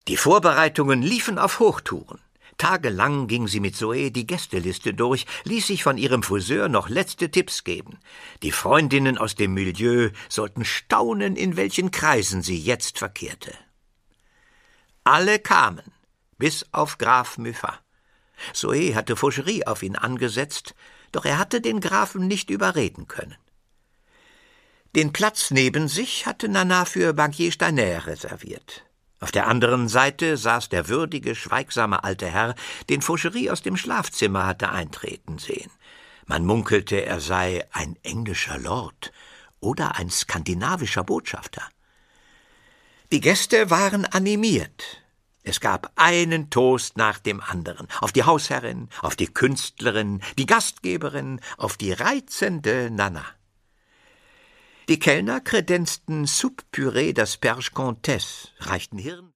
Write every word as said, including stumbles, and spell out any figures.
Die Vorbereitungen liefen auf Hochtouren. Tagelang ging sie mit Zoe die Gästeliste durch, ließ sich von ihrem Friseur noch letzte Tipps geben. Die Freundinnen aus dem Milieu sollten staunen, in welchen Kreisen sie jetzt verkehrte. Alle kamen, bis auf Graf Muffin. Zoe hatte Fauchery auf ihn angesetzt, doch er hatte den Grafen nicht überreden können. Den Platz neben sich hatte Nana für Banquier Steiner reserviert. Auf der anderen Seite saß der würdige, schweigsame alte Herr, den Fauchery aus dem Schlafzimmer hatte eintreten sehen. Man munkelte, er sei ein englischer Lord oder ein skandinavischer Botschafter. Die Gäste waren animiert. Es gab einen Toast nach dem anderen, auf die Hausherrin, auf die Künstlerin, die Gastgeberin, auf die reizende Nana. Die Kellner kredenzten Soupe Purée d'Asperges Comtesse, reichten Hirn